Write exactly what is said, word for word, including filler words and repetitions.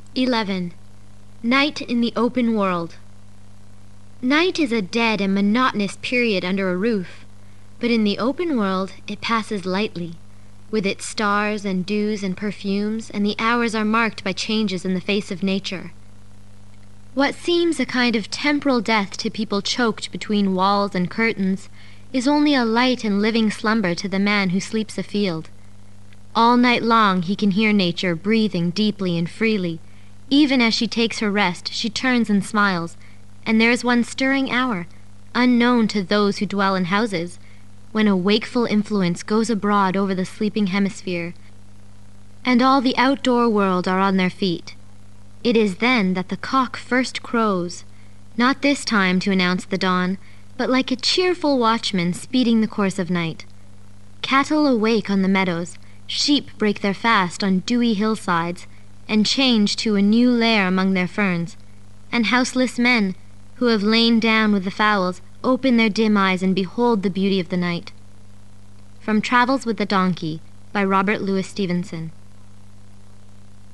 eleven. Night in the open world. Night is a dead and monotonous period under a roof, but in the open world it passes lightly, with its stars and dews and perfumes, and the hours are marked by changes in the face of nature. What seems a kind of temporal death to people choked between walls and curtains is only a light and living slumber to the man who sleeps afield. All night long he can hear nature breathing deeply and freely. Even as she takes her rest, she turns and smiles, and there is one stirring hour, unknown to those who dwell in houses, when a wakeful influence goes abroad over the sleeping hemisphere, and all the outdoor world are on their feet. It is then that the cock first crows, not this time to announce the dawn, but like a cheerful watchman speeding the course of night. Cattle awake on the meadows, sheep break their fast on dewy hillsides, and change to a new lair among their ferns, and houseless men, who have lain down with the fowls, open their dim eyes and behold the beauty of the night. From Travels with the Donkey, by Robert Louis Stevenson.